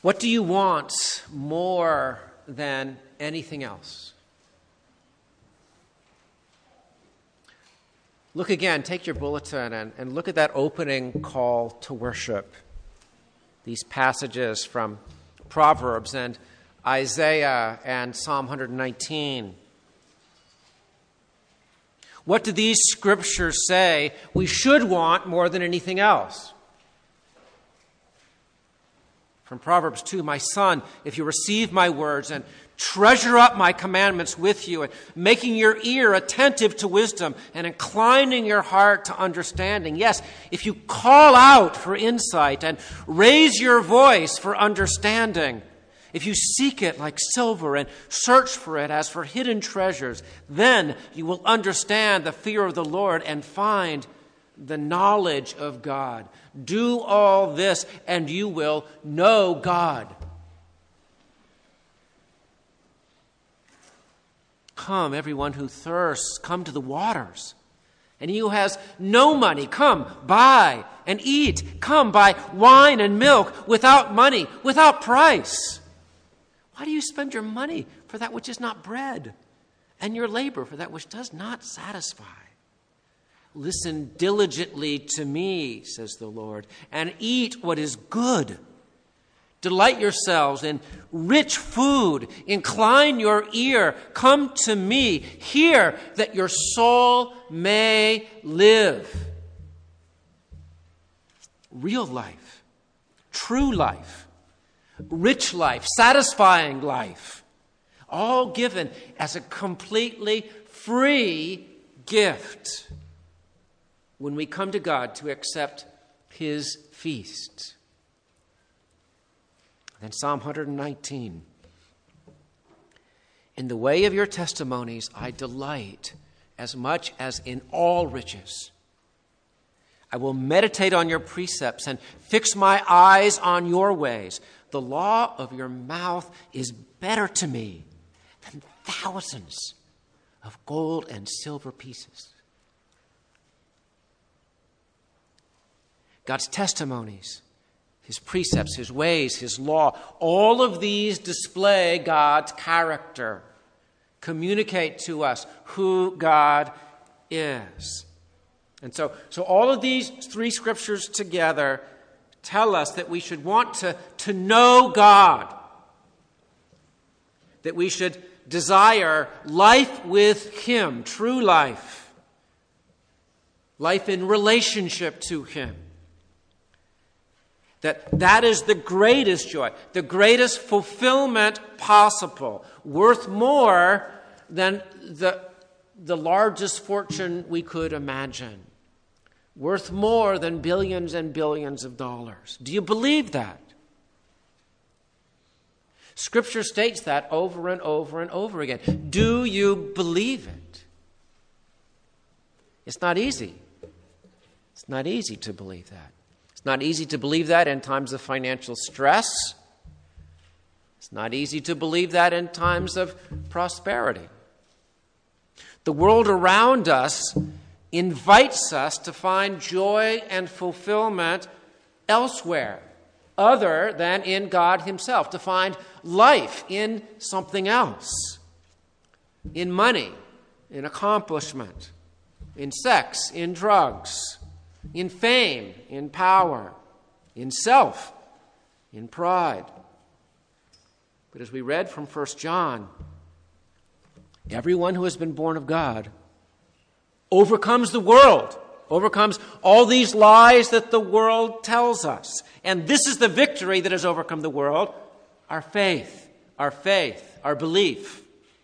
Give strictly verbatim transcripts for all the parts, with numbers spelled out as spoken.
What do you want more than anything else? Look again, take your bulletin and, and look at that opening call to worship. These passages from Proverbs and Isaiah and Psalm one nineteen. What do these scriptures say we should want more than anything else? From Proverbs two, my son, if you receive my words and treasure up my commandments with you, and making your ear attentive to wisdom and inclining your heart to understanding. Yes, if you call out for insight and raise your voice for understanding, if you seek it like silver and search for it as for hidden treasures, then you will understand the fear of the Lord and find the knowledge of God. Do all this and you will know God. Come, everyone who thirsts, come to the waters. And he who has no money, come, buy and eat. Come, buy wine and milk without money, without price. Why do you spend your money for that which is not bread, and your labor for that which does not satisfy? Listen diligently to me, says the Lord, and eat what is good. Delight yourselves in rich food. Incline your ear. Come to me. Hear that your soul may live. Real life, true life, rich life, satisfying life, all given as a completely free gift when we come to God to accept his feast. Then Psalm one nineteen. In the way of your testimonies I delight as much as in all riches. I will meditate on your precepts and fix my eyes on your ways. The law of your mouth is better to me than thousands of gold and silver pieces. God's testimonies, his precepts, his ways, his law, all of these display God's character, communicate to us who God is. And so, so all of these three scriptures together tell us that we should want to, to know God, that we should desire life with him, true life, life in relationship to him. That that is the greatest joy, the greatest fulfillment possible, worth more than the, the largest fortune we could imagine, worth more than billions and billions of dollars. Do you believe that? Scripture states that over and over and over again. Do you believe it? It's not easy. It's not easy to believe that. It's not easy to believe that in times of financial stress. It's not easy to believe that in times of prosperity. The world around us invites us to find joy and fulfillment elsewhere, other than in God himself, to find life in something else, in money, in accomplishment, in sex, in drugs, in fame, in power, in self, in pride. But as we read from First John, everyone who has been born of God overcomes the world, overcomes all these lies that the world tells us. And this is the victory that has overcome the world, our faith, our faith, our belief.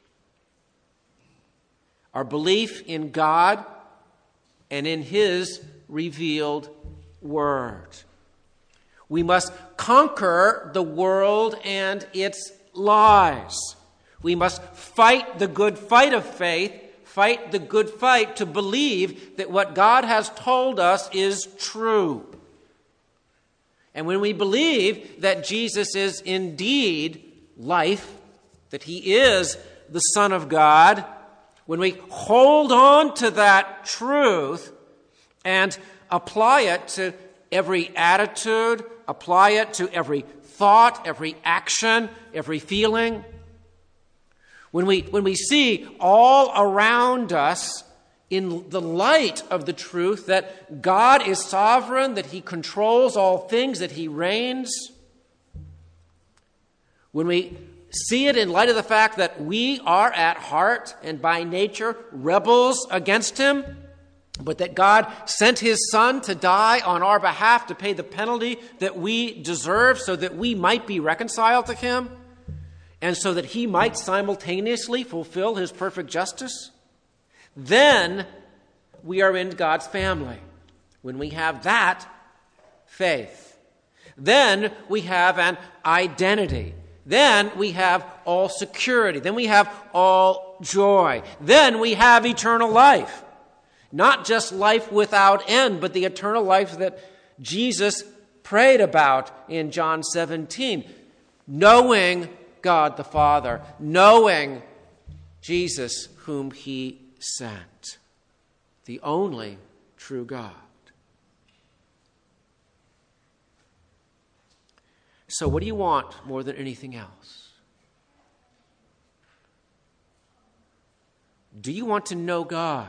Our belief in God and in his revealed word. We must conquer the world and its lies. We must fight the good fight of faith, fight the good fight to believe that what God has told us is true. And when we believe that Jesus is indeed life, that he is the Son of God, when we hold on to that truth and apply it to every attitude, apply it to every thought, every action, every feeling. When we, when we see all around us in the light of the truth that God is sovereign, that he controls all things, that he reigns, when we see it in light of the fact that we are at heart and by nature rebels against him, but that God sent his Son to die on our behalf to pay the penalty that we deserve so that we might be reconciled to him and so that he might simultaneously fulfill his perfect justice, then we are in God's family. When we have that faith, then we have an identity. Then we have all security. Then we have all joy. Then we have eternal life. Not just life without end, but the eternal life that Jesus prayed about in John seventeen. Knowing God the Father, knowing Jesus whom he sent, the only true God. So what do you want more than anything else? Do you want to know God?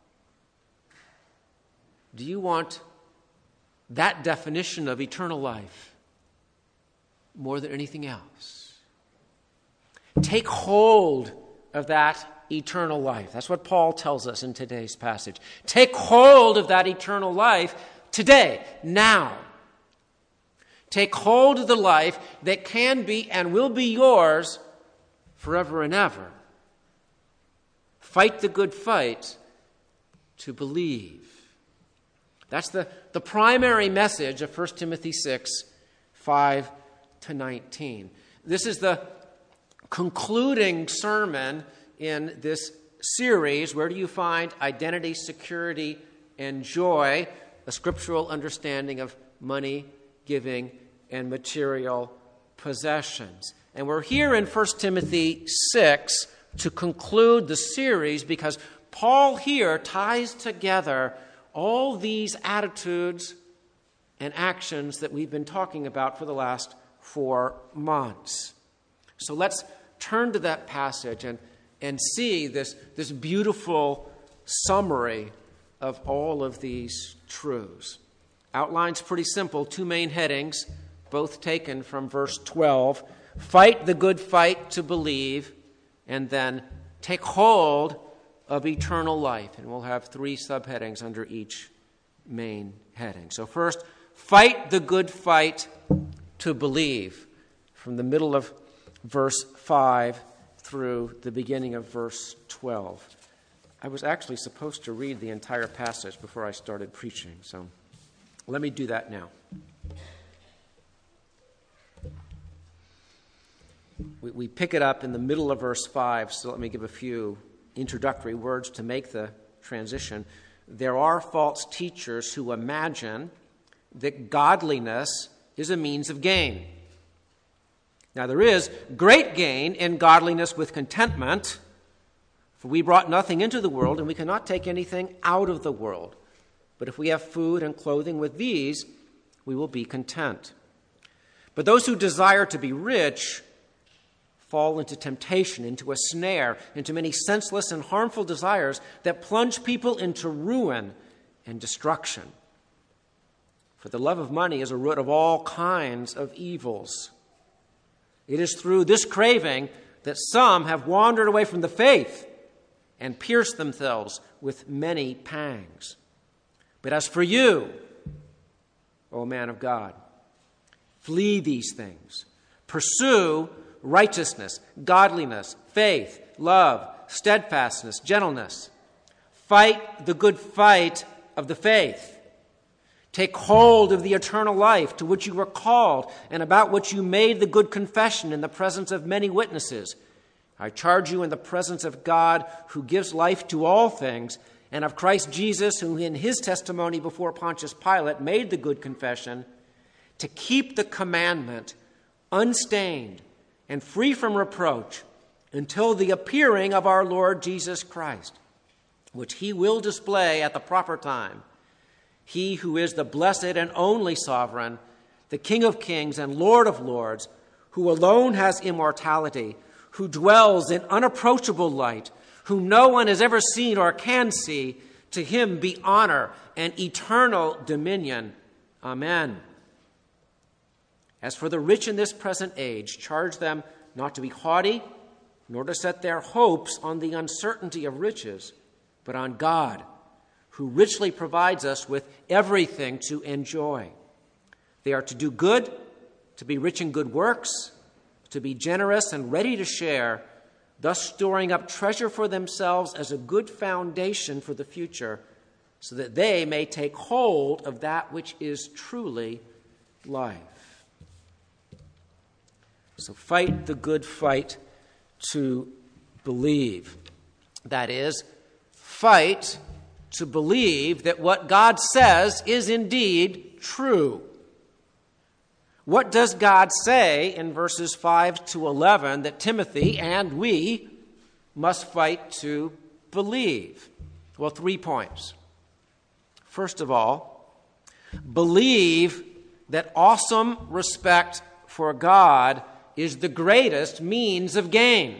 Do you want that definition of eternal life more than anything else? Take hold of that eternal life. That's what Paul tells us in today's passage. Take hold of that eternal life today, now. Take hold of the life that can be and will be yours forever and ever. Fight the good fight to believe. That's the, the primary message of First Timothy six, five to nineteen. This is the concluding sermon in this series. Where do you find identity, security, and joy? A scriptural understanding of money, giving, and material possessions. And we're here in First Timothy six to conclude the series because Paul here ties together all these attitudes and actions that we've been talking about for the last four months. So let's turn to that passage and, and see this, this beautiful summary of all of these truths. Outline's pretty simple, two main headings, both taken from verse twelve. Fight the good fight to believe, and then take hold of eternal life. And we'll have three subheadings under each main heading. So first, fight the good fight to believe, from the middle of verse five through the beginning of verse twelve. I was actually supposed to read the entire passage before I started preaching, so let me do that now. We, we pick it up in the middle of verse five, so let me give a few introductory words to make the transition. There are false teachers who imagine that godliness is a means of gain. Now, there is great gain in godliness with contentment, for we brought nothing into the world, and we cannot take anything out of the world. But if we have food and clothing with these, we will be content. But those who desire to be rich fall into temptation, into a snare, into many senseless and harmful desires that plunge people into ruin and destruction. For the love of money is a root of all kinds of evils. It is through this craving that some have wandered away from the faith and pierced themselves with many pangs. But as for you, O man of God, flee these things. Pursue righteousness, godliness, faith, love, steadfastness, gentleness. Fight the good fight of the faith. Take hold of the eternal life to which you were called and about which you made the good confession in the presence of many witnesses. I charge you in the presence of God, who gives life to all things, and of Christ Jesus, who in his testimony before Pontius Pilate made the good confession, to keep the commandment unstained and free from reproach until the appearing of our Lord Jesus Christ, which he will display at the proper time. He who is the blessed and only sovereign, the King of kings and Lord of lords, who alone has immortality, who dwells in unapproachable light, whom no one has ever seen or can see, to him be honor and eternal dominion. Amen. As for the rich in this present age, charge them not to be haughty, nor to set their hopes on the uncertainty of riches, but on God, who richly provides us with everything to enjoy. They are to do good, to be rich in good works, to be generous and ready to share, thus storing up treasure for themselves as a good foundation for the future, so that they may take hold of that which is truly life. So fight the good fight to believe. That is, fight to believe that what God says is indeed true. What does God say in verses five to eleven that Timothy and we must fight to believe? Well, three points. First of all, believe that awesome respect for God is the greatest means of gain.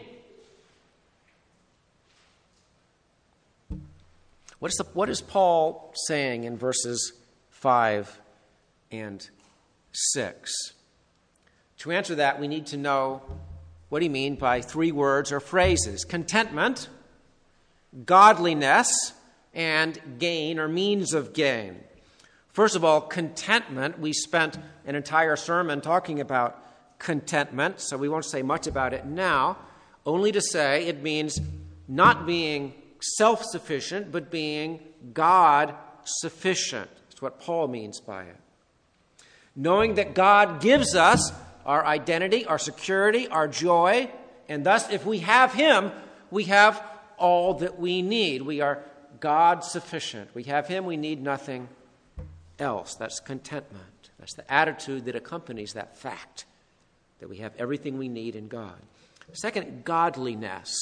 What is, the, what is Paul saying in verses five and six? To answer that, we need to know what he means by three words or phrases: contentment, godliness, and gain or means of gain. First of all, contentment. We spent an entire sermon talking about contentment, so we won't say much about it now, only to say it means not being self-sufficient, but being God-sufficient. That's what Paul means by it. Knowing that God gives us our identity, our security, our joy, and thus if we have him, we have all that we need. We are God-sufficient. We have him, we need nothing else. That's contentment. That's the attitude that accompanies that fact, that we have everything we need in God. Second, godliness.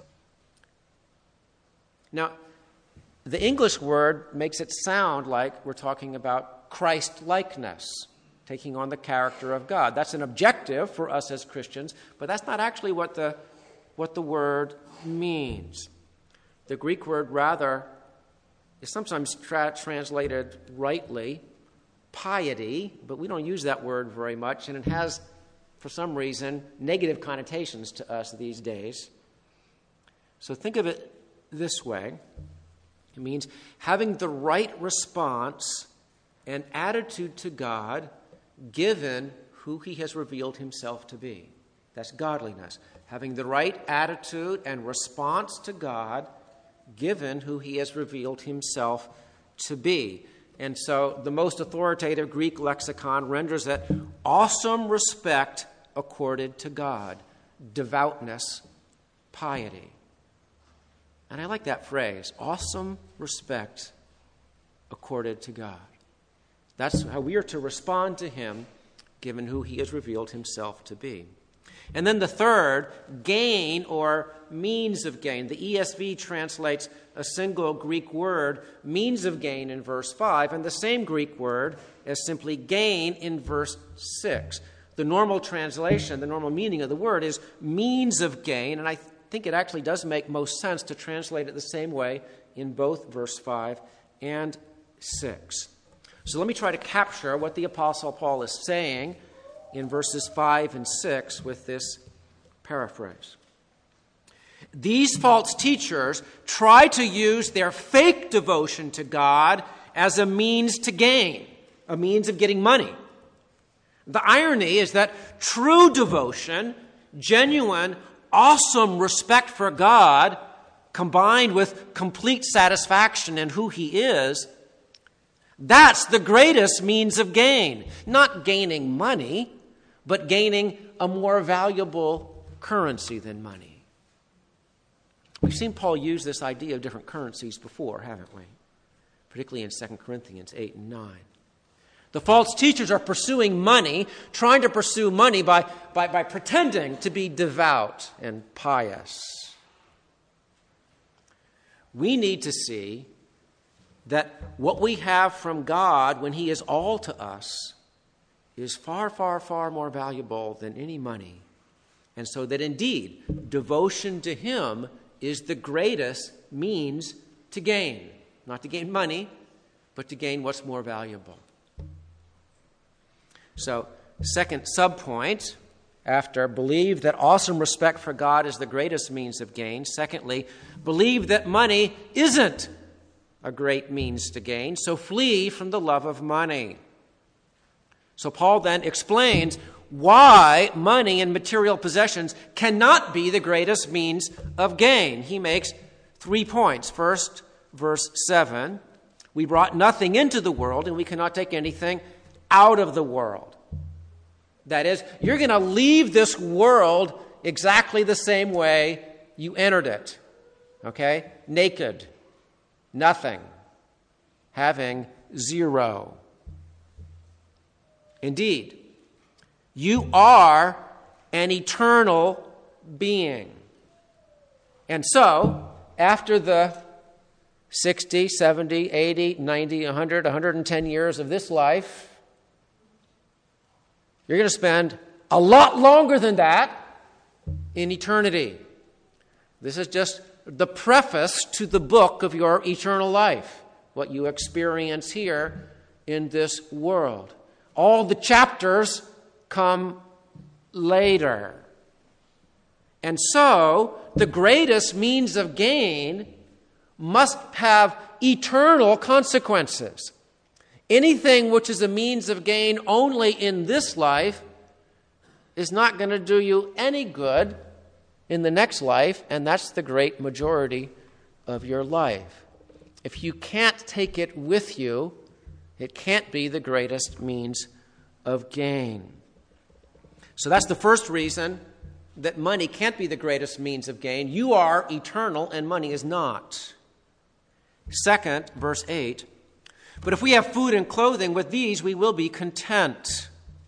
Now, the English word makes it sound like we're talking about Christ-likeness, taking on the character of God. That's an objective for us as Christians, but that's not actually what the, what the word means. The Greek word, rather, is sometimes tra- translated rightly, piety, but we don't use that word very much, and it has, for some reason, negative connotations to us these days. So think of it this way. It means having the right response and attitude to God given who he has revealed himself to be. That's godliness. Having the right attitude and response to God given who he has revealed himself to be. And so the most authoritative Greek lexicon renders it awesome respect accorded to God, devoutness, piety. And I like that phrase, awesome respect accorded to God. That's how we are to respond to him, given who he has revealed himself to be. And then the third, gain or means of gain. The E S V translates a single Greek word, means of gain, in verse five, and the same Greek word as simply gain in verse six. The normal translation, the normal meaning of the word is means of gain, and I think it actually does make most sense to translate it the same way in both verse five and six. So let me try to capture what the Apostle Paul is saying in verses five and six with this paraphrase. These false teachers try to use their fake devotion to God as a means to gain, a means of getting money. The irony is that true devotion, genuine, awesome respect for God, combined with complete satisfaction in who he is, that's the greatest means of gain. Not gaining money, but gaining a more valuable currency than money. We've seen Paul use this idea of different currencies before, haven't we? Particularly in Second Corinthians eight and nine. The false teachers are pursuing money, trying to pursue money by, by, by pretending to be devout and pious. We need to see that what we have from God when he is all to us is far, far, far more valuable than any money. And so that indeed, devotion to him is the greatest means to gain. Not to gain money, but to gain what's more valuable. So, second subpoint, after believe that awesome respect for God is the greatest means of gain. Secondly, believe that money isn't a great means to gain, so flee from the love of money. So Paul then explains why money and material possessions cannot be the greatest means of gain. He makes three points. First, verse seven, we brought nothing into the world, and we cannot take anything out of the world. That is, you're going to leave this world exactly the same way you entered it. Okay? Naked. Nothing. Having zero. Indeed, you are an eternal being. And so, after the sixty, seventy, eighty, ninety, one hundred, one hundred ten years of this life, you're going to spend a lot longer than that in eternity. This is just the preface to the book of your eternal life, what you experience here in this world. All the chapters come later. And so, the greatest means of gain must have eternal consequences. Anything which is a means of gain only in this life is not going to do you any good in the next life, and that's the great majority of your life. If you can't take it with you, it can't be the greatest means of gain. So that's the first reason that money can't be the greatest means of gain. You are eternal and money is not. Second, verse eight, but if we have food and clothing, with these we will be content.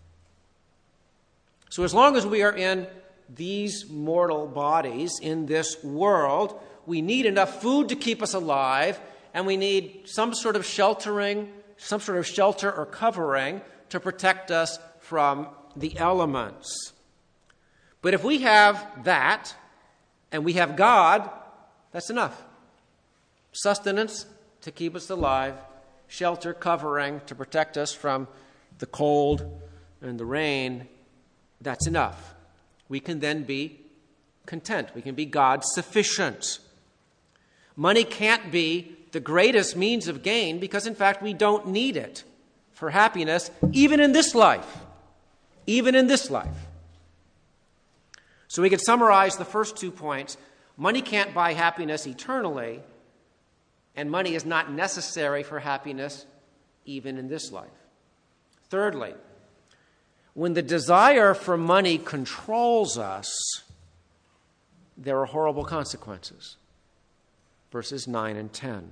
So as long as we are in these mortal bodies, in this world, we need enough food to keep us alive, and we need some sort of sheltering, some sort of shelter or covering to protect us from the elements. But if we have that, and we have God, that's enough. Sustenance to keep us alive, shelter, covering to protect us from the cold and the rain, that's enough. We can then be content. We can be God sufficient. Money can't be the greatest means of gain because, in fact, we don't need it for happiness, even in this life. Even in this life. So we could summarize the first two points. Money can't buy happiness eternally, and money is not necessary for happiness even in this life. Thirdly, when the desire for money controls us, there are horrible consequences. Verses nine and ten.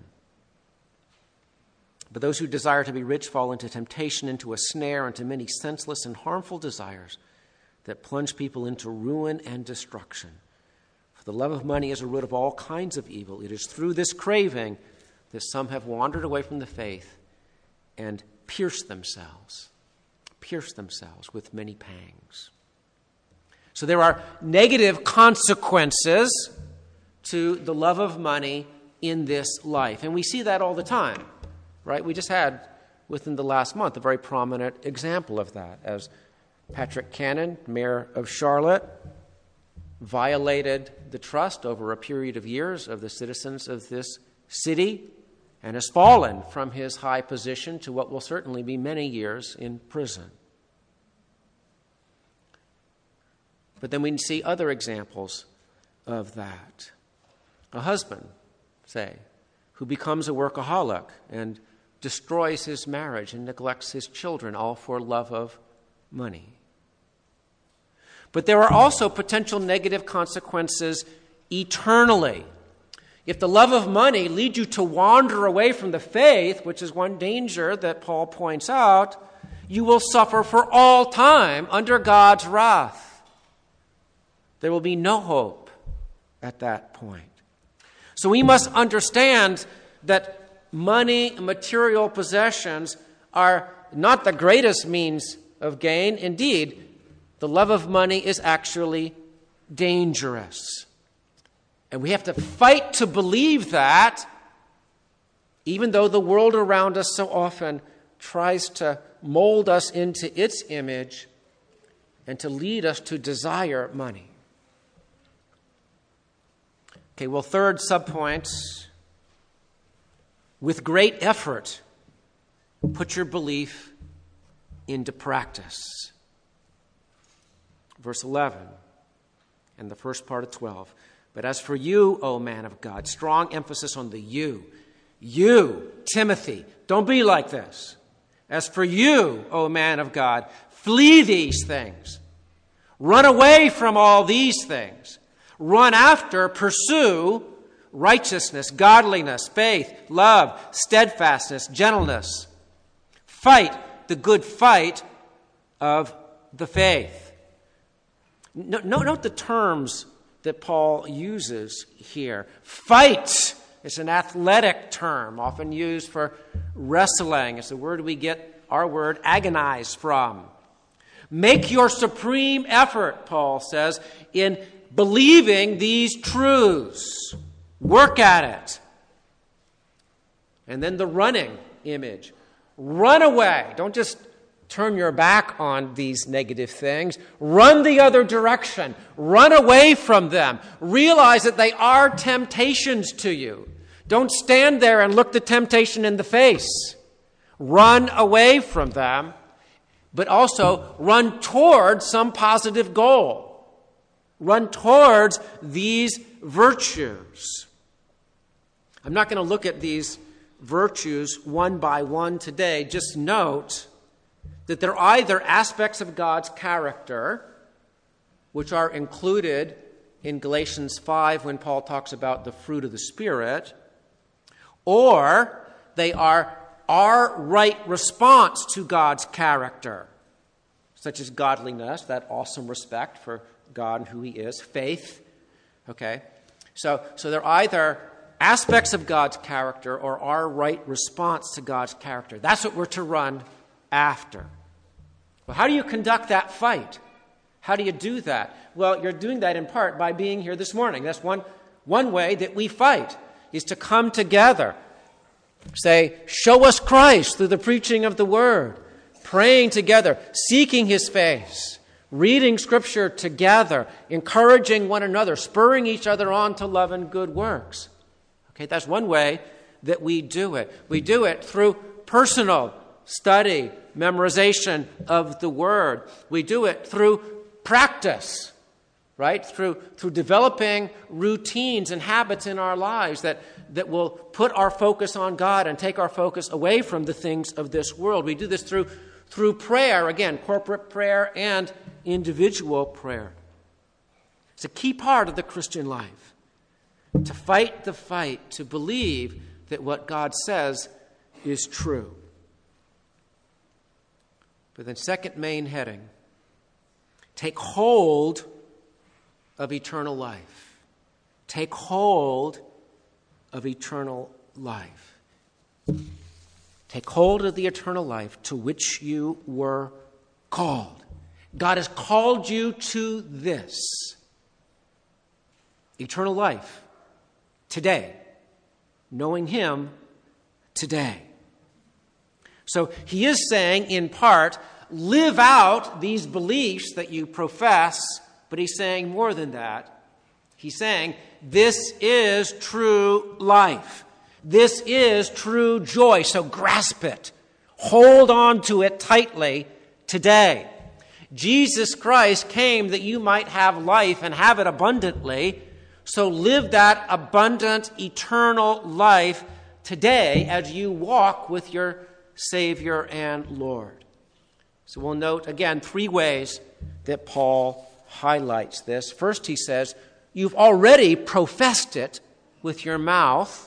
But those who desire to be rich fall into temptation, into a snare, into many senseless and harmful desires that plunge people into ruin and destruction. For the love of money is a root of all kinds of evil. It is through this craving that some have wandered away from the faith and pierced themselves, pierced themselves with many pangs. So there are negative consequences to the love of money in this life. And we see that all the time, right? We just had, within the last month, a very prominent example of that, as Patrick Cannon, mayor of Charlotte, violated the trust over a period of years of the citizens of this city and has fallen from his high position to what will certainly be many years in prison. But then we see other examples of that. A husband, say, who becomes a workaholic and destroys his marriage and neglects his children, all for love of money. But there are also potential negative consequences eternally. If the love of money leads you to wander away from the faith, which is one danger that Paul points out, you will suffer for all time under God's wrath. There will be no hope at that point. So we must understand that money and material possessions are not the greatest means of gain. Indeed, the love of money is actually dangerous. And we have to fight to believe that, even though the world around us so often tries to mold us into its image and to lead us to desire money. Okay, well, third subpoint, with great effort, put your belief into practice. Verse eleven and the first part of twelve. But as for you, O man of God, strong emphasis on the you. You, Timothy, don't be like this. As for you, O man of God, flee these things. Run away from all these things. Run after, pursue righteousness, godliness, faith, love, steadfastness, gentleness. Fight the good fight of the faith. No, no, note the terms that Paul uses here. Fight is an athletic term, often used for wrestling. It's the word we get our word agonize from. Make your supreme effort, Paul says, in believing these truths. Work at it. And then the running image. Run away. Don't just turn your back on these negative things. Run the other direction. Run away from them. Realize that they are temptations to you. Don't stand there and look the temptation in the face. Run away from them, but also run towards some positive goal. Run towards these virtues. I'm not going to look at these virtues one by one today. Just note that they're either aspects of God's character, which are included in Galatians five when Paul talks about the fruit of the Spirit, or they are our right response to God's character, such as godliness, that awesome respect for God and who He is, faith. Okay? So, so they're either aspects of God's character or our right response to God's character. That's what we're to run after. Well, how do you conduct that fight? How do you do that? Well, you're doing that in part by being here this morning. That's one, one way that we fight, is to come together. Say, show us Christ through the preaching of the Word, praying together, seeking His face, reading Scripture together, encouraging one another, spurring each other on to love and good works. Okay, that's one way that we do it. We do it through personal study, memorization of the Word. We do it through practice, right? Through, through developing routines and habits in our lives that, that will put our focus on God and take our focus away from the things of this world. We do this through, through prayer, again, corporate prayer and individual prayer. It's a key part of the Christian life, to fight the fight, to believe that what God says is true. But then second main heading, take hold of eternal life. Take hold of eternal life. Take hold of the eternal life to which you were called. God has called you to this. Eternal life today. Knowing Him today. So He is saying, in part, live out these beliefs that you profess, but He's saying more than that. He's saying, this is true life. This is true joy, so grasp it. Hold on to it tightly today. Jesus Christ came that you might have life and have it abundantly, so live that abundant, eternal life today as you walk with your Savior and Lord. So we'll note again three ways that Paul highlights this. First, he says, you've already professed it with your mouth.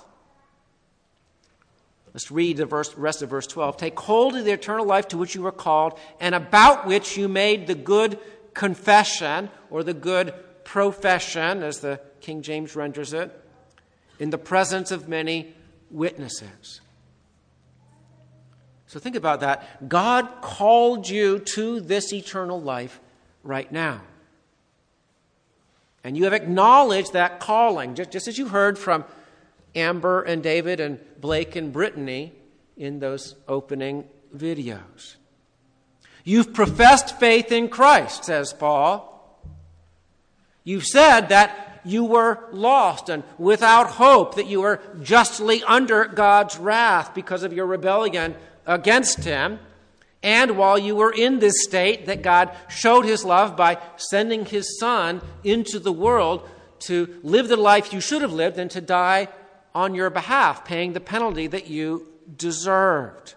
Let's read the verse, rest of verse twelve. Take hold of the eternal life to which you were called, and about which you made the good confession, or the good profession, as the King James renders it, in the presence of many witnesses. So think about that. God called you to this eternal life right now. And you have acknowledged that calling, just, just as you heard from Amber and David and Blake and Brittany in those opening videos. You've professed faith in Christ, says Paul. You've said that you were lost and without hope, that you were justly under God's wrath because of your rebellion against him. And while you were in this state, that God showed his love by sending his Son into the world to live the life you should have lived and to die on your behalf, paying the penalty that you deserved.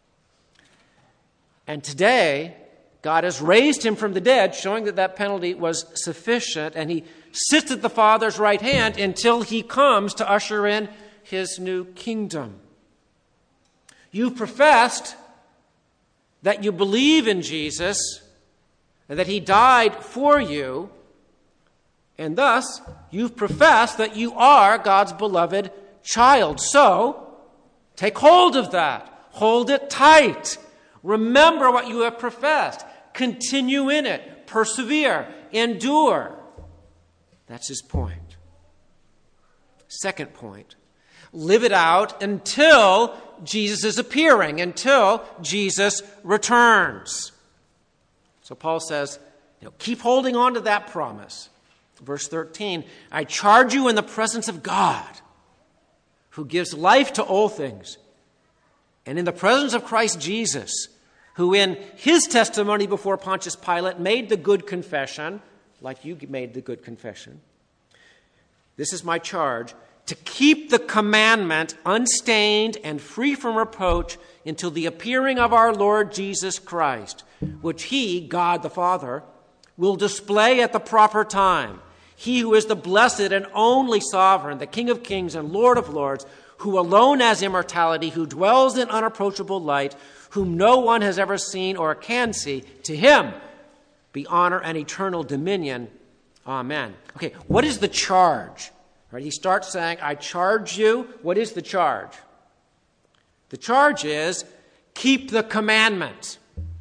And today, God has raised him from the dead, showing that that penalty was sufficient, and he sits at the Father's right hand until he comes to usher in his new kingdom. You've professed that you believe in Jesus and that he died for you, and thus you've professed that you are God's beloved child. So, take hold of that. Hold it tight. Remember what you have professed. Continue in it. Persevere. Endure. That's his point. Second point. Live it out until Jesus is appearing, until Jesus returns. So Paul says, you know, keep holding on to that promise. Verse thirteen, I charge you in the presence of God, who gives life to all things, and in the presence of Christ Jesus, who in his testimony before Pontius Pilate made the good confession, like you made the good confession. This is my charge, to keep the commandment unstained and free from reproach until the appearing of our Lord Jesus Christ, which he, God the Father, will display at the proper time. He who is the blessed and only sovereign, the King of kings and Lord of lords, who alone has immortality, who dwells in unapproachable light, whom no one has ever seen or can see, to him be honor and eternal dominion. Amen. Okay, what is the charge? Right, he starts saying, I charge you. What is the charge? The charge is, keep the commandment.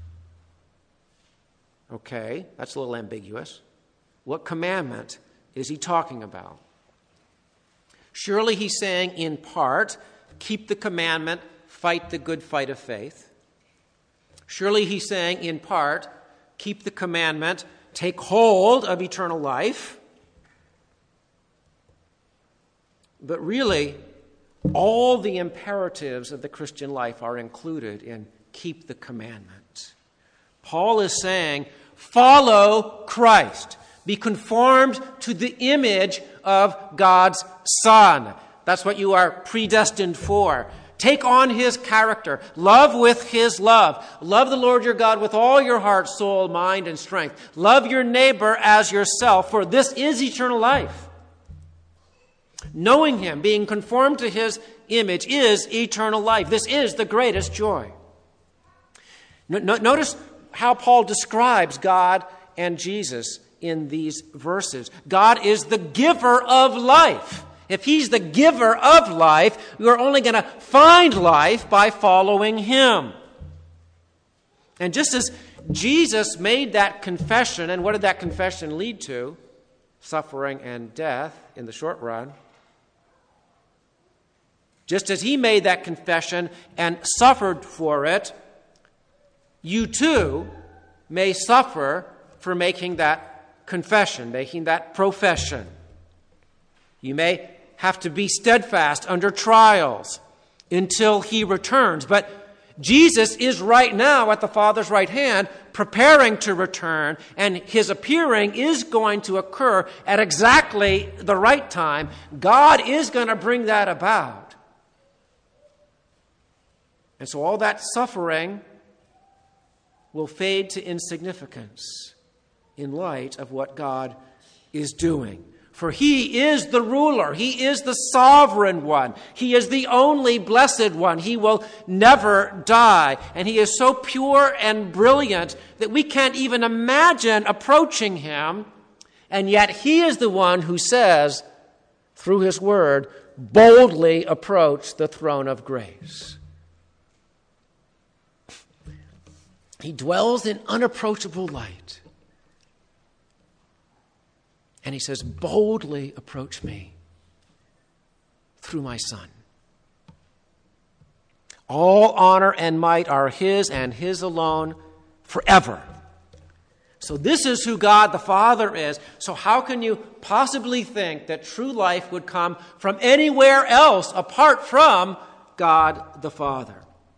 Okay, that's a little ambiguous. What commandment is he talking about? Surely he's saying, in part, keep the commandment, fight the good fight of faith. Surely he's saying, in part, keep the commandment, take hold of eternal life. But really, all the imperatives of the Christian life are included in keep the commandment. Paul is saying, follow Christ. Be conformed to the image of God's Son. That's what you are predestined for. Take on his character. Love with his love. Love the Lord your God with all your heart, soul, mind, and strength. Love your neighbor as yourself, for this is eternal life. Knowing him, being conformed to his image, is eternal life. This is the greatest joy. No, no, notice how Paul describes God and Jesus in these verses. God is the giver of life. If he's the giver of life, you're only going to find life by following him. And just as Jesus made that confession, and what did that confession lead to? Suffering and death in the short run. Just as he made that confession and suffered for it, you too may suffer for making that confession, making that profession. You may have to be steadfast under trials until he returns. But Jesus is right now at the Father's right hand, preparing to return, and his appearing is going to occur at exactly the right time. God is going to bring that about. And so all that suffering will fade to insignificance in light of what God is doing. For he is the ruler. He is the sovereign one. He is the only blessed one. He will never die. And he is so pure and brilliant that we can't even imagine approaching him. And yet he is the one who says, through his word, boldly approach the throne of grace. He dwells in unapproachable light. And he says, boldly approach me through my Son. All honor and might are his and his alone forever. So this is who God the Father is. So how can you possibly think that true life would come from anywhere else apart from God the Father?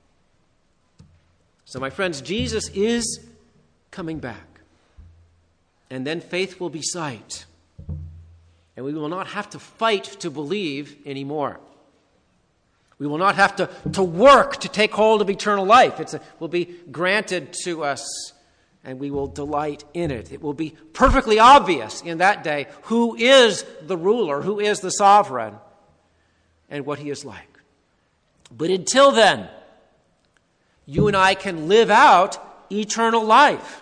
So my friends, Jesus is coming back. And then faith will be sight. And we will not have to fight to believe anymore. We will not have to, to work to take hold of eternal life. It will be granted to us, and we will delight in it. It will be perfectly obvious in that day who is the ruler, who is the sovereign, and what he is like. But until then, you and I can live out eternal life.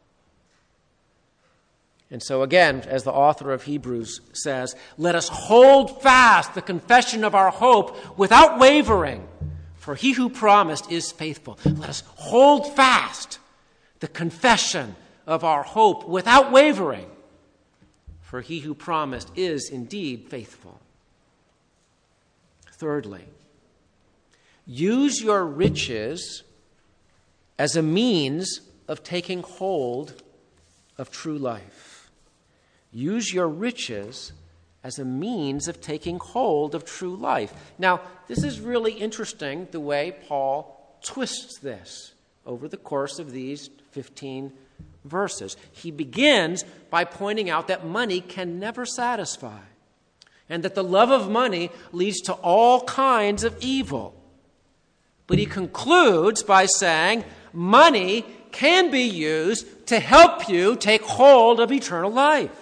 And so again, as the author of Hebrews says, let us hold fast the confession of our hope without wavering, for he who promised is faithful. Let us hold fast the confession of our hope without wavering, for he who promised is indeed faithful. Thirdly, use your riches as a means of taking hold of true life. Use your riches as a means of taking hold of true life. Now, this is really interesting, the way Paul twists this over the course of these fifteen verses. He begins by pointing out that money can never satisfy, and that the love of money leads to all kinds of evil. But he concludes by saying, money can be used to help you take hold of eternal life.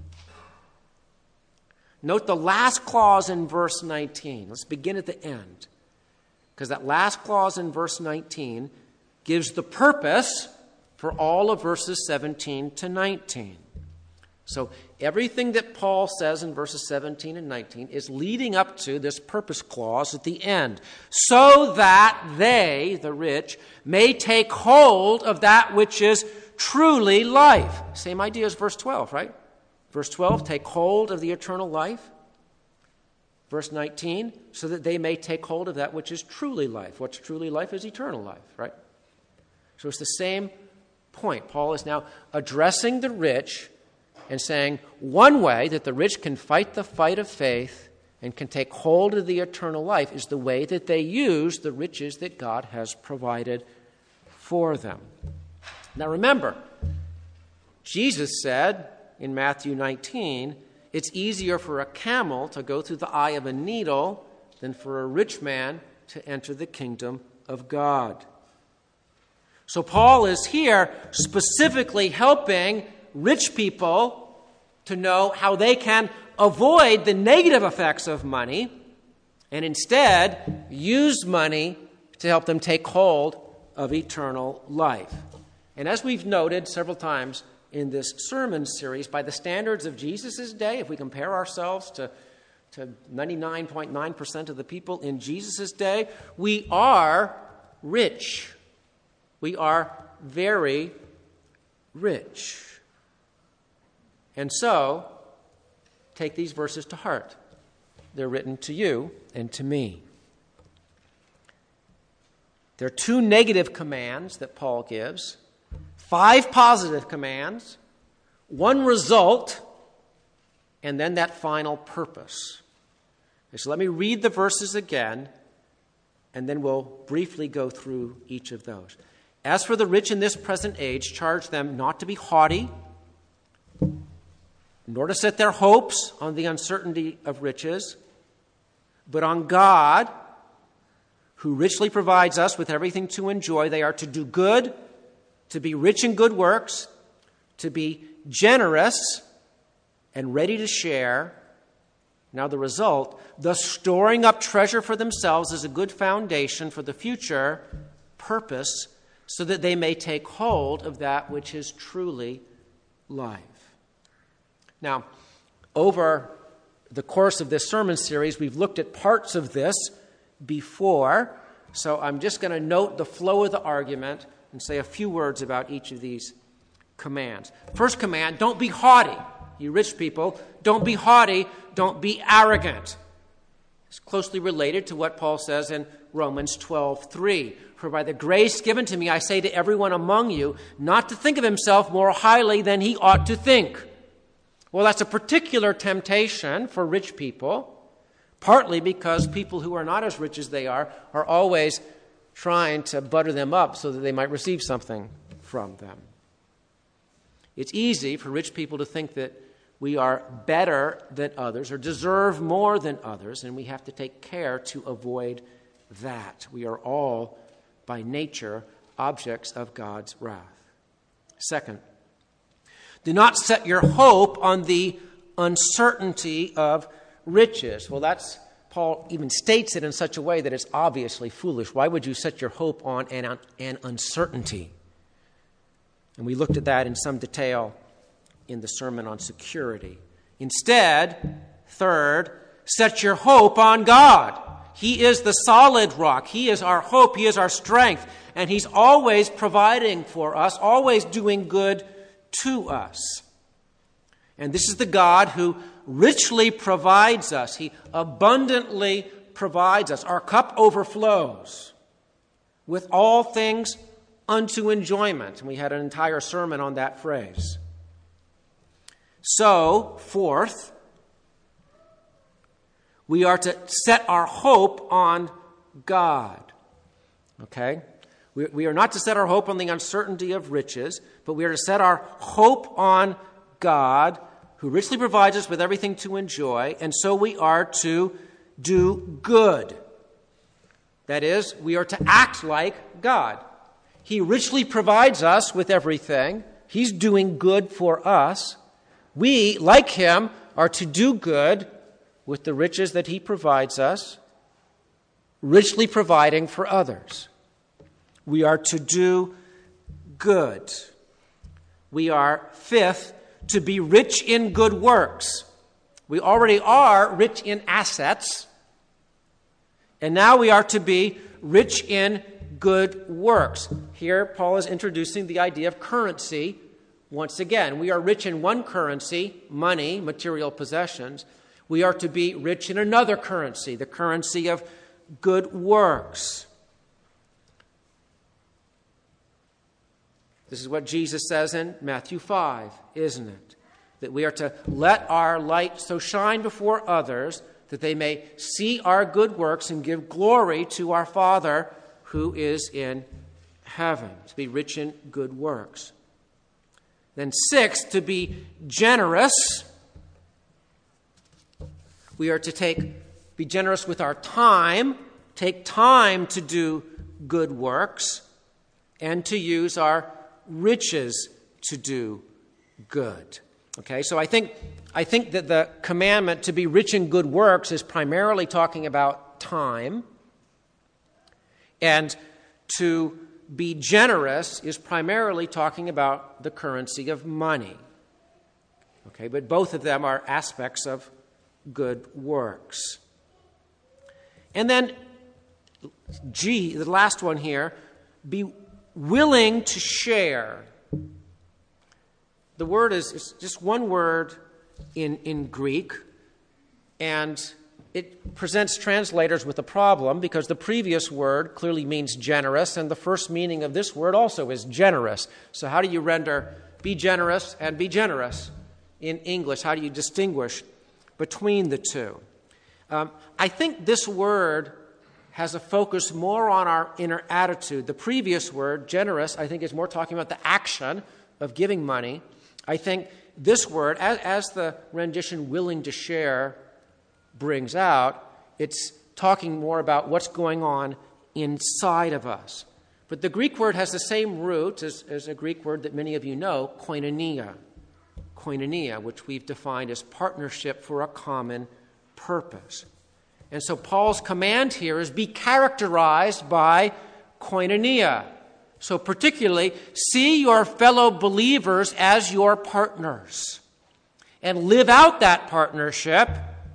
Note the last clause in verse nineteen. Let's begin at the end, because that last clause in verse nineteen gives the purpose for all of verses seventeen to nineteen. So everything that Paul says in verses seventeen and nineteen is leading up to this purpose clause at the end, so that they, the rich, may take hold of that which is truly life. Same idea as verse twelve, right? Verse twelve, take hold of the eternal life. Verse nineteen, so that they may take hold of that which is truly life. What's truly life is eternal life, right? So it's the same point. Paul is now addressing the rich and saying one way that the rich can fight the fight of faith and can take hold of the eternal life is the way that they use the riches that God has provided for them. Now remember, Jesus said in Matthew nineteen, it's easier for a camel to go through the eye of a needle than for a rich man to enter the kingdom of God. So Paul is here specifically helping rich people to know how they can avoid the negative effects of money and instead use money to help them take hold of eternal life. And as we've noted several times in this sermon series, by the standards of Jesus' day, if we compare ourselves to, to ninety-nine point nine percent of the people in Jesus' day, we are rich. We are very rich. And so, take these verses to heart. They're written to you and to me. There are two negative commands that Paul gives, five positive commands, one result, and then that final purpose. So let me read the verses again, and then we'll briefly go through each of those. As for the rich in this present age, charge them not to be haughty, nor to set their hopes on the uncertainty of riches, but on God, who richly provides us with everything to enjoy. They are to do good, to be rich in good works, to be generous and ready to share. Now the result, thus storing up treasure for themselves as a good foundation for the future purpose, so that they may take hold of that which is truly life. Now, over the course of this sermon series, we've looked at parts of this before, so I'm just going to note the flow of the argument and say a few words about each of these commands. First command, don't be haughty. You rich people, don't be haughty, don't be arrogant. It's closely related to what Paul says in Romans twelve three. For by the grace given to me, I say to everyone among you, not to think of himself more highly than he ought to think. Well, that's a particular temptation for rich people, partly because people who are not as rich as they are are always trying to butter them up so that they might receive something from them. It's easy for rich people to think that we are better than others or deserve more than others, and we have to take care to avoid that. We are all, by nature, objects of God's wrath. Second, do not set your hope on the uncertainty of riches. Well, that's, Paul even states it in such a way that it's obviously foolish. Why would you set your hope on an, an uncertainty? And we looked at that in some detail in the sermon on security. Instead, third, set your hope on God. He is the solid rock. He is our hope. He is our strength. And he's always providing for us, always doing good to us. And this is the God who richly provides us. He abundantly provides us. Our cup overflows with all things unto enjoyment. And we had an entire sermon on that phrase. So, fourth, we are to set our hope on God. Okay? We, we are not to set our hope on the uncertainty of riches, but we are to set our hope on God, who richly provides us with everything to enjoy, and so we are to do good. That is, we are to act like God. He richly provides us with everything. He's doing good for us. We, like him, are to do good with the riches that he provides us, richly providing for others. We are to do good. We are, fifth, to be rich in good works. We already are rich in assets, and now we are to be rich in good works. Here, Paul is introducing the idea of currency once again. We are rich in one currency, money, material possessions. We are to be rich in another currency, the currency of good works. This is what Jesus says in Matthew five, isn't it? That we are to let our light so shine before others that they may see our good works and give glory to our Father who is in heaven. To be rich in good works. Then sixth, to be generous. We are to take, be generous with our time, take time to do good works, and to use our riches to do good. Okay, so I think I think that the commandment to be rich in good works is primarily talking about time, and to be generous is primarily talking about the currency of money. Okay, but both of them are aspects of good works. And then G, the last one here, be willing to share. The word is, is just one word in, in Greek, and it presents translators with a problem because the previous word clearly means generous, and the first meaning of this word also is generous. So how do you render be generous and be generous in English? How do you distinguish between the two? Um, I think this word has a focus more on our inner attitude. The previous word, generous, I think is more talking about the action of giving money. I think this word, as, as the rendition willing to share brings out, it's talking more about what's going on inside of us. But the Greek word has the same root as, as a Greek word that many of you know, koinonia. Koinonia, which we've defined as partnership for a common purpose. And so Paul's command here is be characterized by koinonia. So particularly, see your fellow believers as your partners and live out that partnership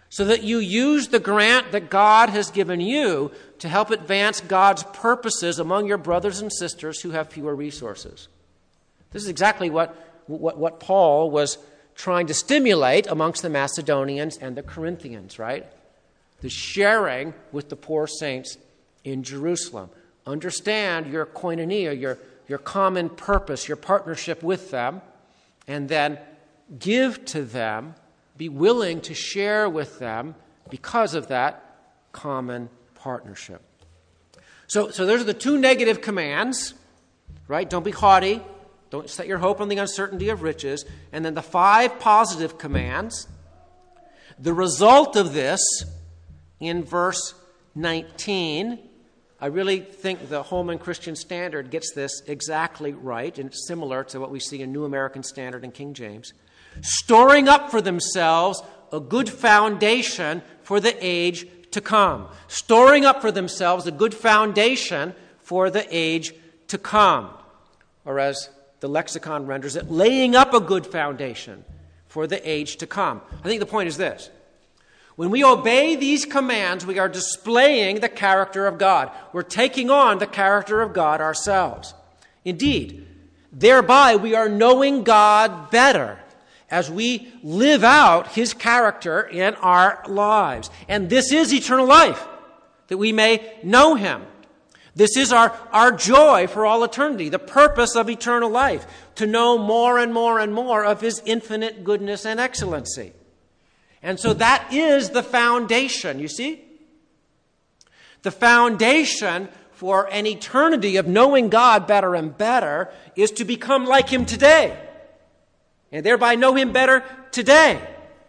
so that you use the grant that God has given you to help advance God's purposes among your brothers and sisters who have fewer resources. This is exactly what, what, what Paul was trying to stimulate amongst the Macedonians and the Corinthians, right? The sharing with the poor saints in Jerusalem. Understand your koinonia, your, your common purpose, your partnership with them, and then give to them, be willing to share with them because of that common partnership. So, so those are the two negative commands, right? Don't be haughty. Don't set your hope on the uncertainty of riches. And then the five positive commands. The result of this in verse nineteen, I really think the Holman Christian Standard gets this exactly right, and it's similar to what we see in New American Standard and King James. Storing up for themselves a good foundation for the age to come. Storing up for themselves a good foundation for the age to come. Or as the lexicon renders it, laying up a good foundation for the age to come. I think the point is this. When we obey these commands, we are displaying the character of God. We're taking on the character of God ourselves. Indeed, thereby we are knowing God better as we live out his character in our lives. And this is eternal life, that we may know him. This is our, our joy for all eternity, the purpose of eternal life, to know more and more and more of his infinite goodness and excellency. And so that is the foundation, you see? The foundation for an eternity of knowing God better and better is to become like him today, and thereby know him better today.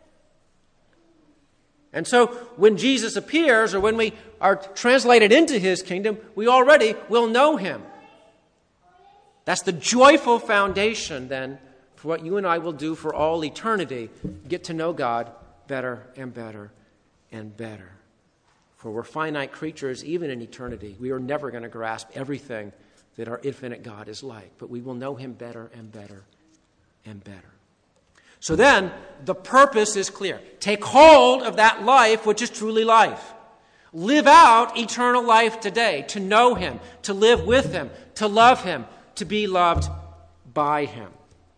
And so when Jesus appears, or when we are translated into his kingdom, we already will know him. That's the joyful foundation, then, for what you and I will do for all eternity, get to know God better and better and better. For we're finite creatures, even in eternity. We are never going to grasp everything that our infinite God is like, but we will know him better and better and better. So then, the purpose is clear. Take hold of that life which is truly life. Live out eternal life today, to know him, to live with him, to love him, to be loved by him.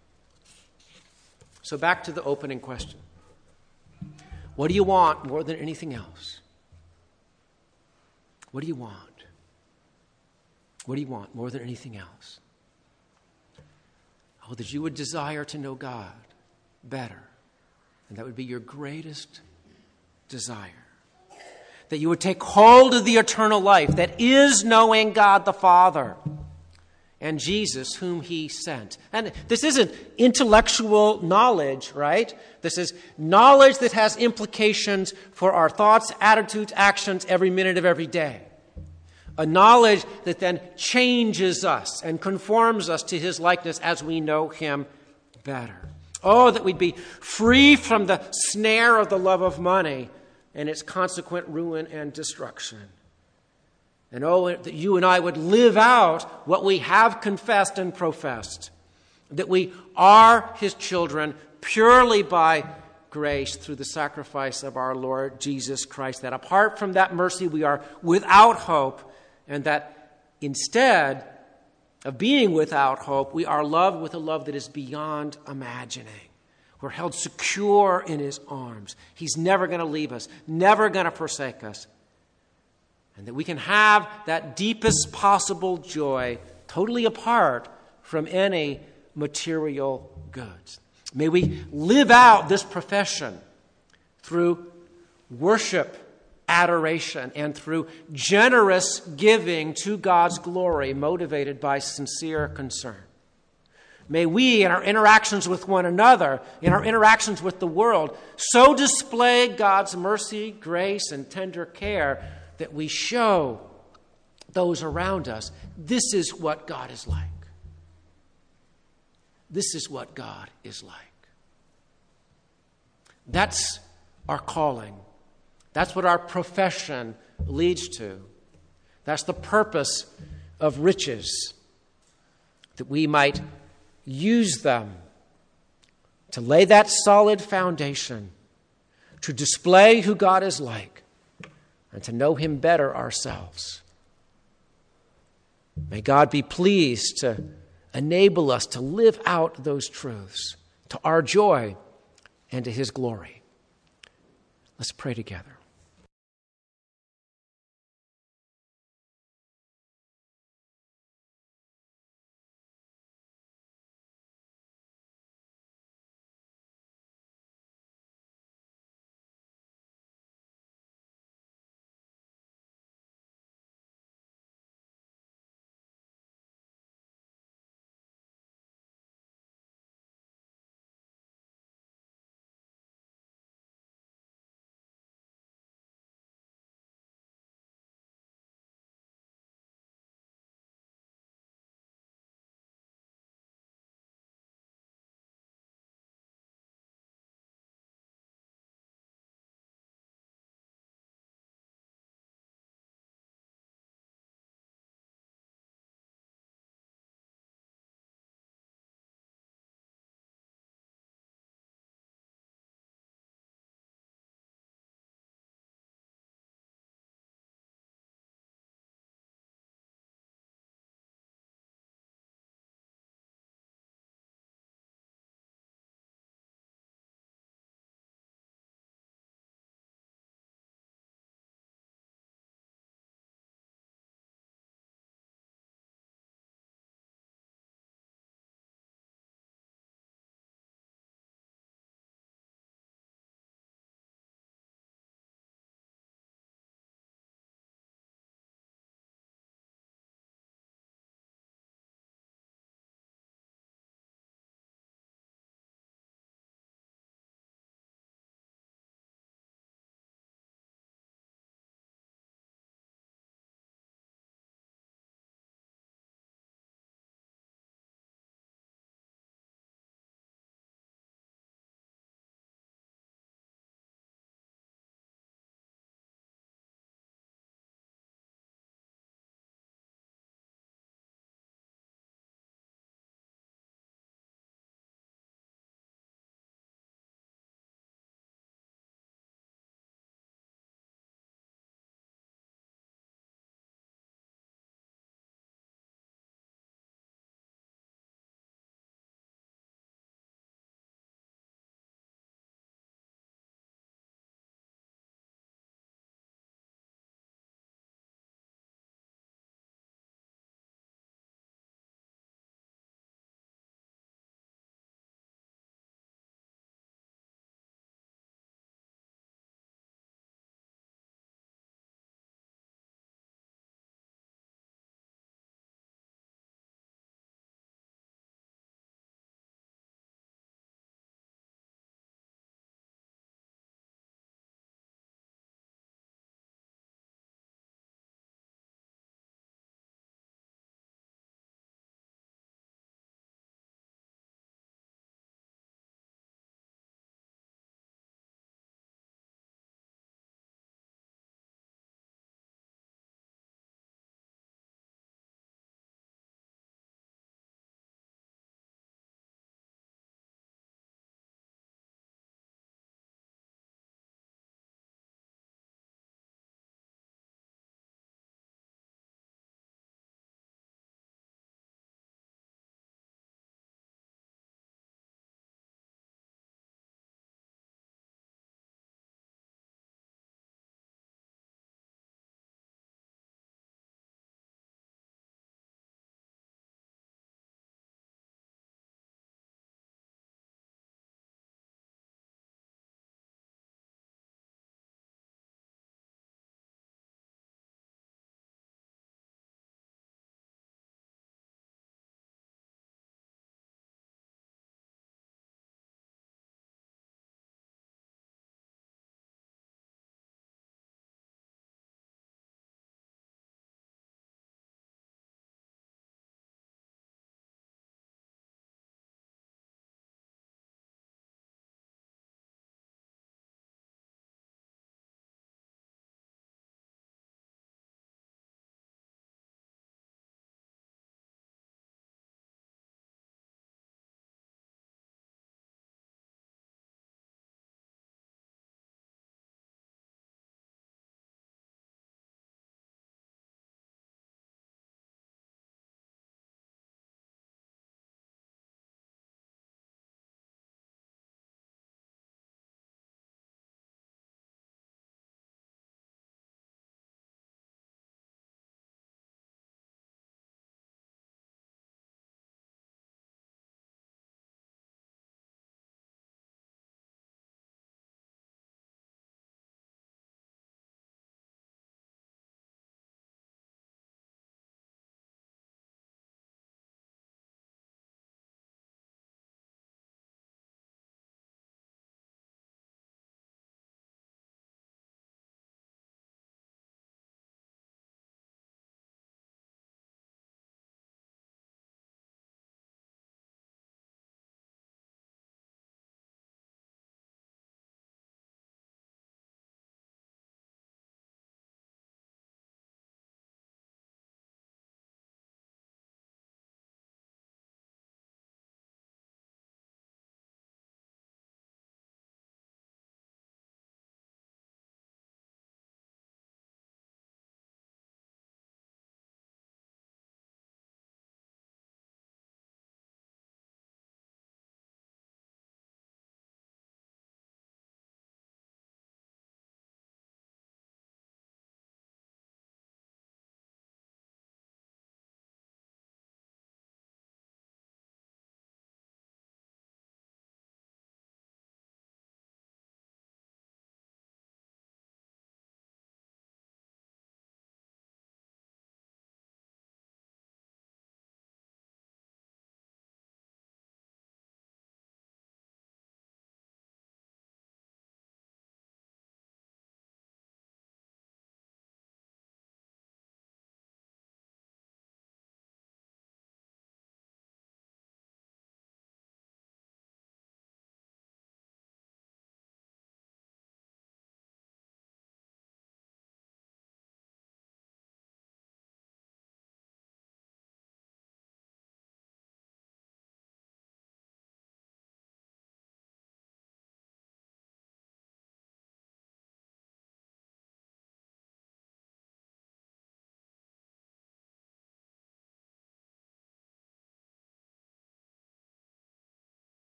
So back to the opening question. What do you want more than anything else? What do you want? What do you want more than anything else? Oh, that you would desire to know God better. And that would be your greatest desire. That you would take hold of the eternal life that is knowing God the Father and Jesus whom he sent. And this isn't intellectual knowledge, right? This is knowledge that has implications for our thoughts, attitudes, actions every minute of every day. A knowledge that then changes us and conforms us to his likeness as we know him better. Oh, that we'd be free from the snare of the love of money and its consequent ruin and destruction. And oh, that you and I would live out what we have confessed and professed, that we are his children purely by grace through the sacrifice of our Lord Jesus Christ, that apart from that mercy we are without hope, and that instead of being without hope, we are loved with a love that is beyond imagining. We're held secure in his arms. He's never going to leave us, never going to forsake us. And that we can have that deepest possible joy totally apart from any material goods. May we live out this profession through worship, adoration, and through generous giving to God's glory, motivated by sincere concern. May we, in our interactions with one another, in our interactions with the world, so display God's mercy, grace, and tender care that we show those around us, this is what God is like. This is what God is like. That's our calling. That's what our profession leads to. That's the purpose of riches, that we might use them to lay that solid foundation to display who God is like, and to know him better ourselves. May God be pleased to enable us to live out those truths to our joy and to his glory. Let's pray together.